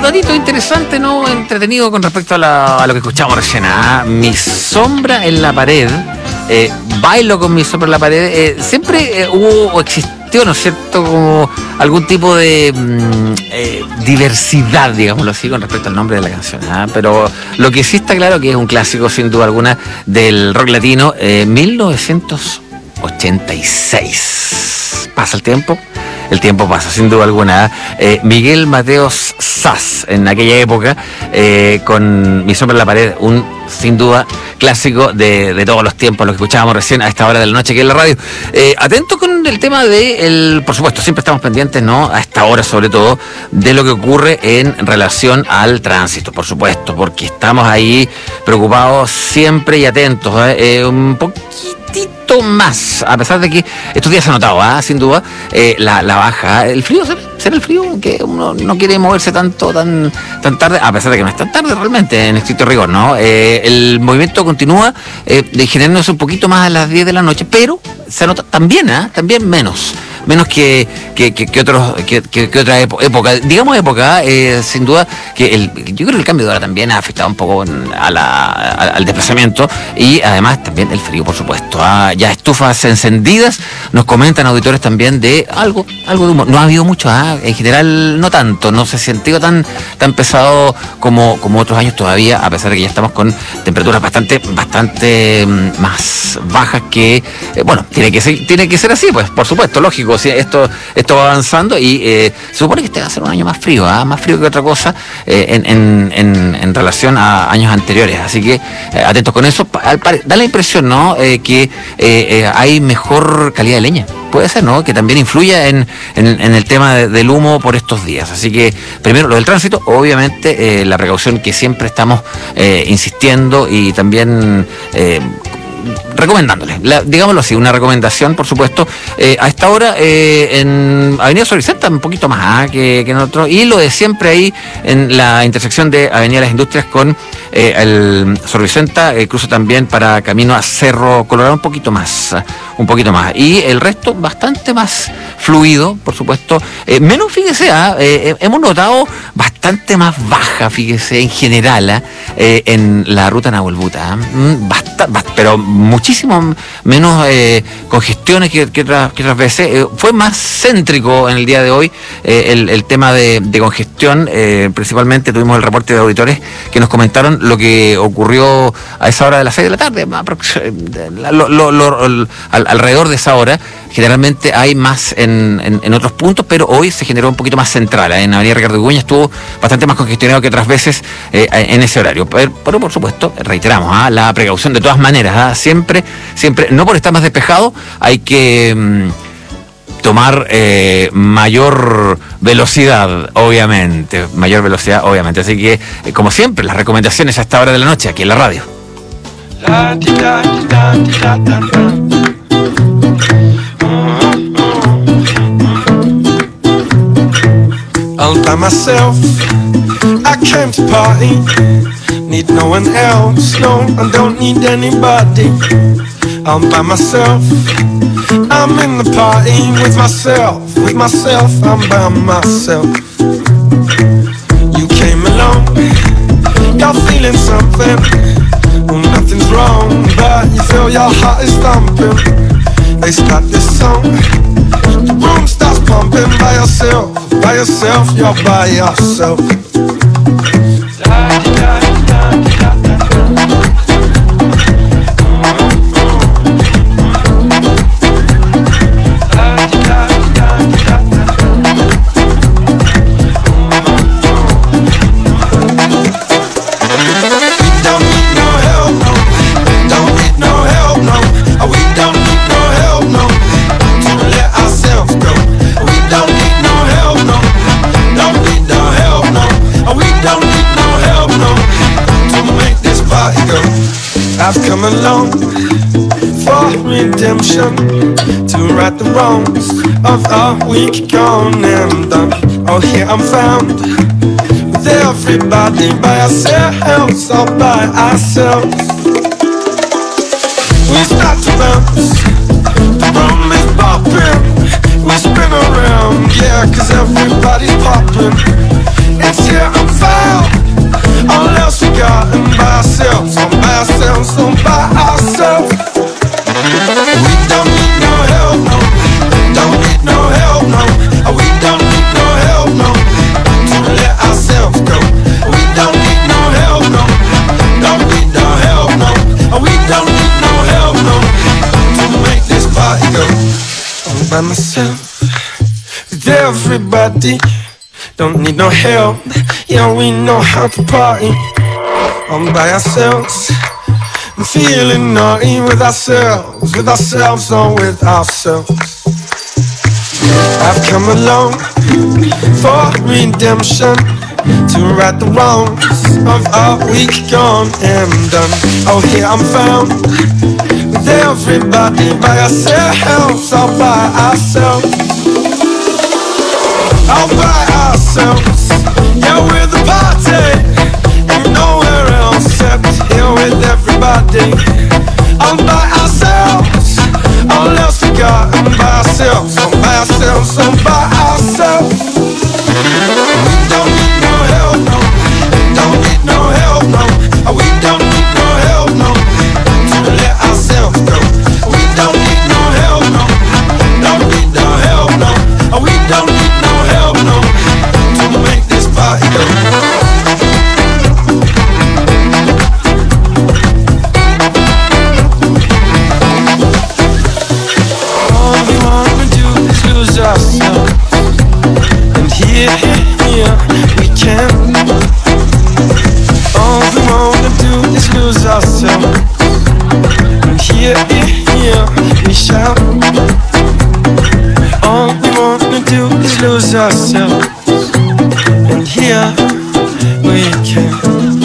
datito interesante, ¿no? Entretenido con respecto a, la, a lo que escuchamos recién. ¿Ah? Mi sombra en la pared, eh, bailo con mi sombra en la pared, eh, siempre eh, hubo o existió, ¿no es cierto?, como algún tipo de mm, eh, diversidad, digámoslo así, con respecto al nombre de la canción. ¿Ah? Pero lo que sí está claro que es un clásico, sin duda alguna, del rock latino, eh, mil novecientos ochenta y seis. Pasa el tiempo. El tiempo pasa, sin duda alguna. Eh, Miguel Mateos Sass, en aquella época, eh, con Mi sombra en la pared, un, sin duda, clásico de, de todos los tiempos, lo que escuchábamos recién a esta hora de la noche aquí en la radio. Eh, atento con el tema de, el, por supuesto, siempre estamos pendientes, ¿no?, a esta hora sobre todo, de lo que ocurre en relación al tránsito, por supuesto, porque estamos ahí preocupados siempre y atentos, ¿eh? Eh, un poquito más, a pesar de que estos días se ha notado, ¿eh? Sin duda, eh, la, la baja, el frío, será el frío, que uno no quiere moverse tanto, tan tan tarde, a pesar de que no es tan tarde realmente, en estricto rigor, ¿no? Eh, el movimiento continúa eh, generándose un poquito más a las diez de la noche, pero se nota también, ¿eh? También menos. menos que que, que, que otros que, que, que otra época, época digamos época eh, sin duda que el yo creo que el cambio de hora también ha afectado un poco a la, a, al desplazamiento y además también el frío, por supuesto. Ah, ya estufas encendidas, nos comentan auditores también de algo algo de humor. No ha habido mucho, ah, en general no tanto, no se ha sentido tan tan pesado como como otros años todavía, a pesar de que ya estamos con temperaturas bastante bastante más bajas que eh, bueno, tiene que ser tiene que ser así, pues, por supuesto, lógico. Sí, esto, esto va avanzando y eh, se supone que este va a ser un año más frío, ¿eh? más frío que otra cosa eh, en, en, en, en relación a años anteriores. Así que eh, atentos con eso. Da la impresión, ¿no?, eh, que eh, eh, hay mejor calidad de leña. Puede ser, ¿no?, que también influya en, en, en el tema de, del humo por estos días. Así que, primero, lo del tránsito, obviamente, eh, la precaución que siempre estamos eh, insistiendo y también Eh, recomendándole, la, digámoslo así, una recomendación, por supuesto, eh, a esta hora eh, en Avenida Sor Vicenta, un poquito más ah, que, que en otro, y lo de siempre ahí en la intersección de Avenida Las Industrias con eh, el Sor Vicenta, eh, cruzo también para camino a Cerro Colorado, un poquito más, un poquito más, y el resto bastante más fluido, por supuesto, eh, menos, fíjese, ah, eh, hemos notado bastante más baja, fíjese, en general, eh, en la ruta Nahuelbuta, ¿eh? basta, basta, pero muchísimo menos eh, congestiones que, que, otras, que otras veces. Eh, fue más céntrico en el día de hoy eh, el, el tema de, de congestión. Eh, principalmente tuvimos el reporte de auditores que nos comentaron lo que ocurrió a esa hora de las seis de la tarde, lo, lo, lo, lo, al, alrededor de esa hora. Generalmente hay más en, en, en otros puntos, pero hoy se generó un poquito más central. En Avenida Ricardo Iguña estuvo bastante más congestionado que otras veces eh, en ese horario. Pero, pero por supuesto, reiteramos, ¿ah? la precaución de todas maneras. ¿ah? Siempre, siempre, no por estar más despejado, hay que mmm, tomar eh, mayor velocidad, obviamente. Mayor velocidad, obviamente. Así que, eh, como siempre, las recomendaciones a esta hora de la noche, aquí en la radio. All by myself, I came to party. Need no one else, no, I don't need anybody. All by myself, I'm in the party with myself, with myself, I'm by myself. You came along, you're feeling something. Well, nothing's wrong, but you feel your heart is thumping. They start this song, the room starts pumping by yourself. By yourself, you're by yourself. I've come along for redemption, to right the wrongs of a week gone and done. Oh, here I'm found with everybody by ourselves, all by ourselves. We start to bounce, the room is popping, we spin around, yeah, cause everybody's popping. It's here I'm forgotten by ourselves, all by ourselves, all by ourselves. We don't need no help, no. Don't need no help, no. We don't need no help, no. To let ourselves go. We don't need no help, no. Don't need no help, no. We don't need no help, no. To make this party go. All by myself, with everybody. Don't need no help. Yeah, we know how to party. All by ourselves. I'm feeling naughty with ourselves, with ourselves, or with ourselves. I've come along for redemption, to right the wrongs of our week gone and done. Oh, here I'm found with everybody by ourselves, all by ourselves, all by ourselves. Yeah, we're the party, and nowhere else except here with everybody. All by ourselves, all else forgotten by ourselves, all by ourselves, all by ourselves. We don't need no help, no. Don't need no help, no. We don't need no help, no. To let ourselves go. We don't need no help, no. Don't need no help, no. We don't need no help, no. To make this party go. Ourselves. And here, here we can. All we wanna do is lose ourselves. And here, here we shout. All we wanna do is lose ourselves. And here we can.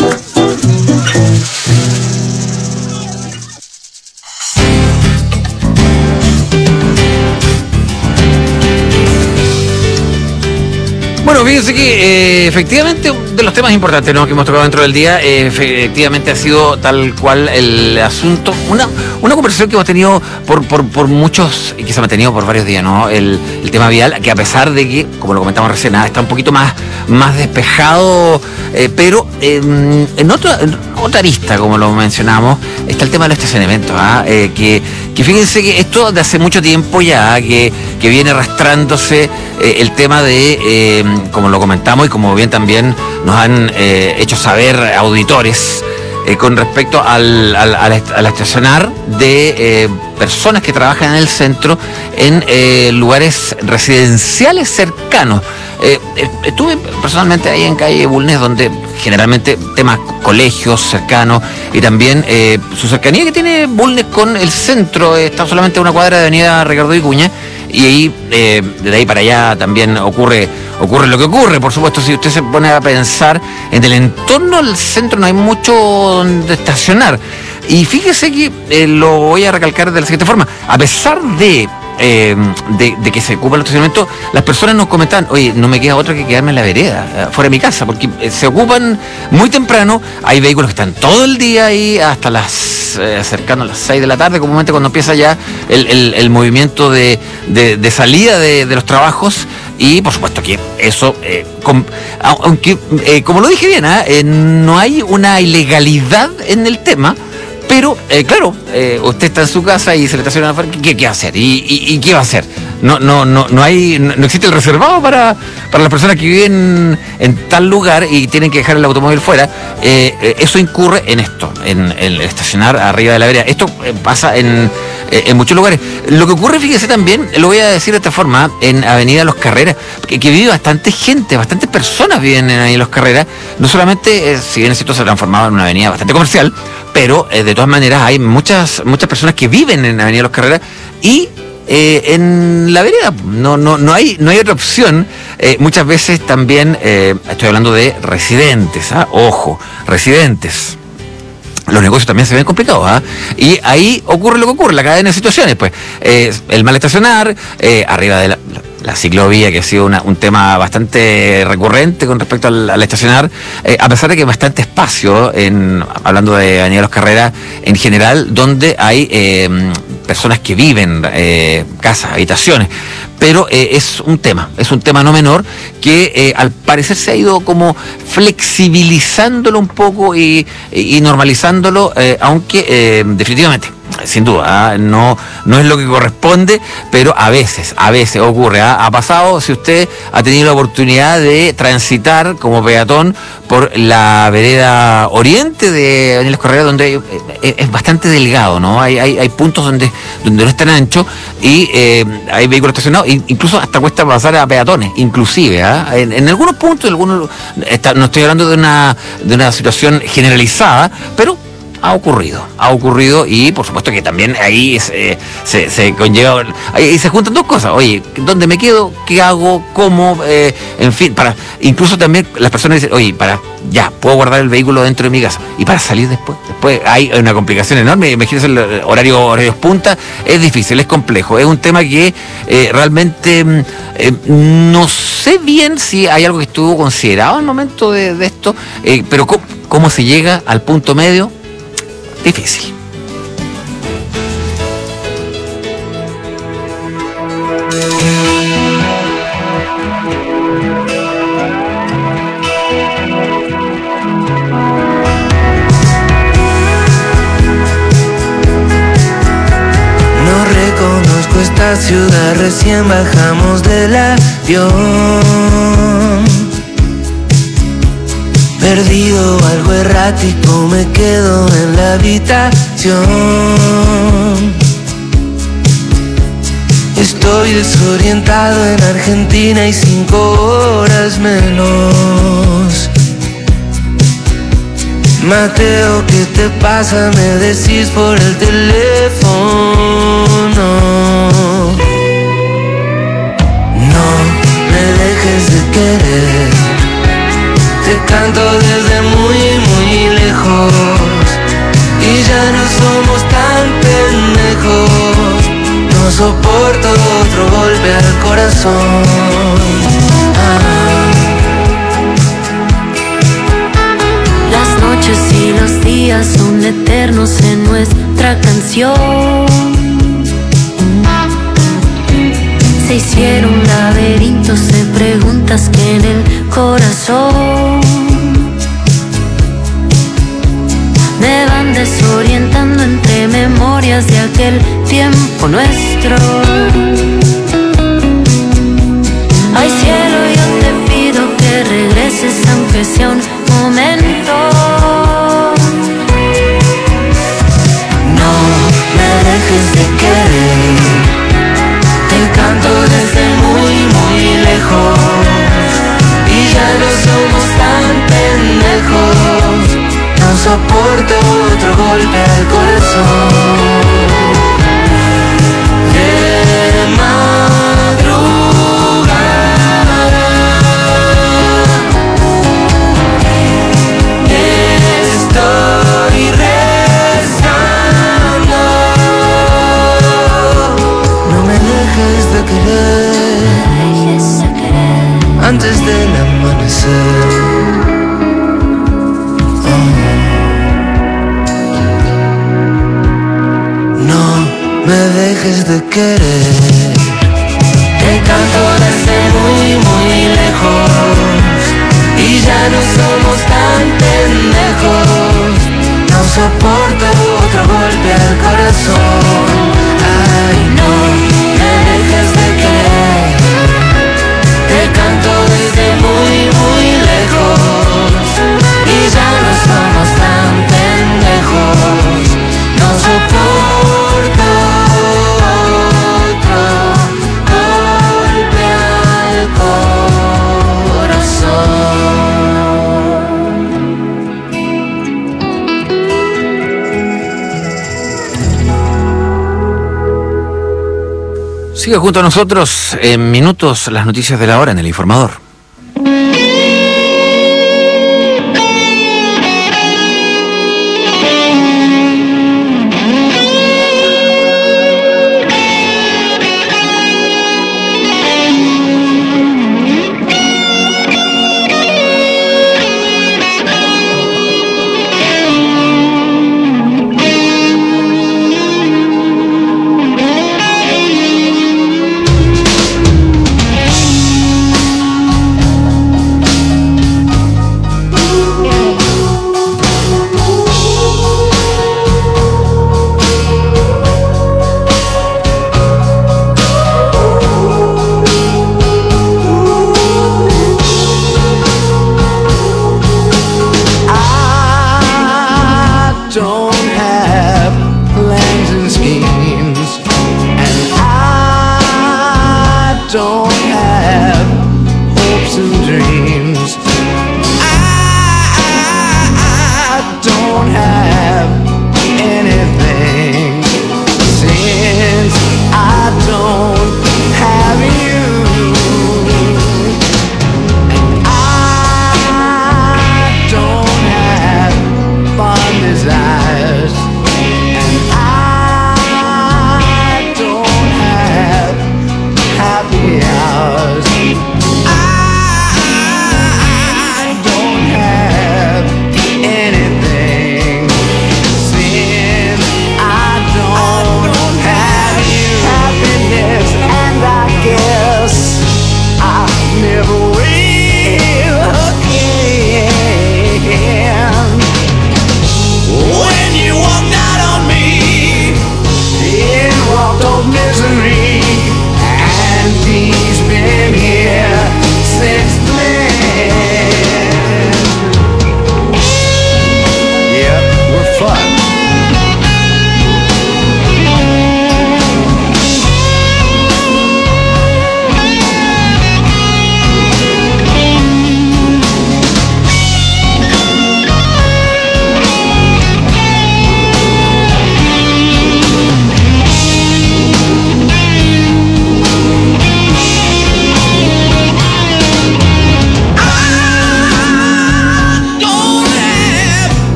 Bueno, fíjense que eh, efectivamente de los temas importantes, ¿no?, que hemos tocado dentro del día, eh, efectivamente ha sido tal cual el asunto, una, una conversación que hemos tenido por, por, por muchos, y que se ha mantenido por varios días, ¿no? El, el tema vial, que a pesar de que, como lo comentamos recién, ah, está un poquito más, más despejado, eh, pero eh, en, otra, en otra arista, como lo mencionamos, está el tema de los estacionamientos, ¿ah? eh, que, que fíjense que esto de hace mucho tiempo ya, que, que viene arrastrándose eh, el tema de, eh, como lo comentamos y como bien también nos han eh, hecho saber auditores, eh, con respecto al, al, al, al estacionar de eh, personas que trabajan en el centro en eh, lugares residenciales cercanos. Eh, estuve personalmente ahí en calle Bulnes, donde generalmente temas colegios cercanos y también eh, su cercanía que tiene Bulnes con el centro, eh, está solamente a una cuadra de avenida Ricardo Vicuña, y ahí, eh, de ahí para allá también ocurre ocurre lo que ocurre. Por supuesto, si usted se pone a pensar en el entorno del centro, no hay mucho donde estacionar. Y fíjese que eh, lo voy a recalcar de la siguiente forma: a pesar de Eh, de, de que se ocupa el estacionamiento, las personas nos comentaban, oye, no me queda otra que quedarme en la vereda, fuera de mi casa, porque eh, se ocupan muy temprano. Hay vehículos que están todo el día ahí hasta las eh, cercano a las seis de la tarde, comúnmente cuando empieza ya el, el, el movimiento de, de, de salida de, de los trabajos. Y por supuesto que eso, eh, com, aunque eh, como lo dije bien, ¿eh? Eh, no hay una ilegalidad en el tema. Pero, eh, claro, eh, usted está en su casa y se le estaciona afuera, ¿qué, qué va a hacer? ¿Y, y, y qué va a hacer? No, no, no, no hay, no existe el reservado para, para las personas que viven en tal lugar y tienen que dejar el automóvil fuera. Eh, eh, eso incurre en esto, en el estacionar arriba de la vereda. Esto eh, pasa en, eh, en muchos lugares. Lo que ocurre, fíjese también, lo voy a decir de esta forma, en Avenida Los Carreras, que, que vive bastante gente, bastantes personas viven en Avenida Los Carreras. No solamente, eh, si bien es cierto, se ha transformado en una avenida bastante comercial, pero eh, de todas maneras hay muchas muchas personas que viven en Avenida Los Carreras y eh, en la vereda no no no hay no hay otra opción. Eh, muchas veces también eh, estoy hablando de residentes, ¿ah? Ojo, residentes. Los negocios también se ven complicados, ¿ah? Y ahí ocurre lo que ocurre, la cadena de situaciones, pues eh, el mal estacionar, eh, arriba de la, la ciclovía, que ha sido una, un tema bastante recurrente con respecto al, al estacionar, eh, a pesar de que hay bastante espacio, en, hablando de Avenida Los Carreras en general, donde hay eh, personas que viven, eh, casas, habitaciones, pero eh, es un tema, es un tema no menor que eh, al parecer se ha ido como flexibilizándolo un poco y, y normalizándolo, eh, aunque eh, definitivamente, sin duda, ¿eh? no, no es lo que corresponde, pero a veces, a veces ocurre. ¿eh? Ha pasado, si usted ha tenido la oportunidad de transitar como peatón por la vereda oriente de Avenida Los Carreras, donde es, es bastante delgado, ¿no? Hay, hay, hay puntos donde, donde no es tan ancho y eh, hay vehículos estacionados, incluso hasta cuesta pasar a peatones, inclusive. ¿eh? En, en algunos puntos, algunos, está, no estoy hablando de una, de una situación generalizada, pero ha ocurrido, ha ocurrido y por supuesto que también ahí se, se, se conlleva, ahí se juntan dos cosas, oye, ¿dónde me quedo? ¿Qué hago? ¿Cómo? Eh, en fin, para incluso también las personas dicen, oye, para ya, puedo guardar el vehículo dentro de mi casa y para salir después, después hay una complicación enorme, imagínense el horario, horarios punta, es difícil, es complejo, es un tema que eh, realmente eh, no sé bien si hay algo que estuvo considerado al momento de, de esto, eh, pero ¿cómo, cómo se llega al punto medio? Difícil. No reconozco esta ciudad, recién bajamos del avión. Perdido, algo errático, me quedo en la habitación. Estoy desorientado en Argentina y cinco horas menos. Mateo, ¿qué te pasa? Me decís por el teléfono. No me dejes de querer. Te canto desde muy, muy lejos y ya no somos tan pendejos. No soporto otro golpe al corazón. Ah. Las noches y los días son eternos en nuestra canción. Se hicieron laberintos de preguntas que en el corazón me van desorientando entre memorias de aquel tiempo nuestro. Ay cielo, yo te pido que regreses aunque sea un momento. No me dejes de querer. Te canto desde muy, muy lejos y ya no somos tan pendejos. No soporto otro golpe al corazón. De madrugada estoy rezando. No me dejes de querer antes del amanecer. Me dejes de querer. Te canto desde muy, muy lejos y ya no somos tan pendejos. No soporto otro golpe al corazón. Ay, no me dejes de querer. Te canto desde muy, muy lejos y ya no somos tan pendejos. No soporto Siga junto a nosotros en minutos las noticias de la hora en El Informador.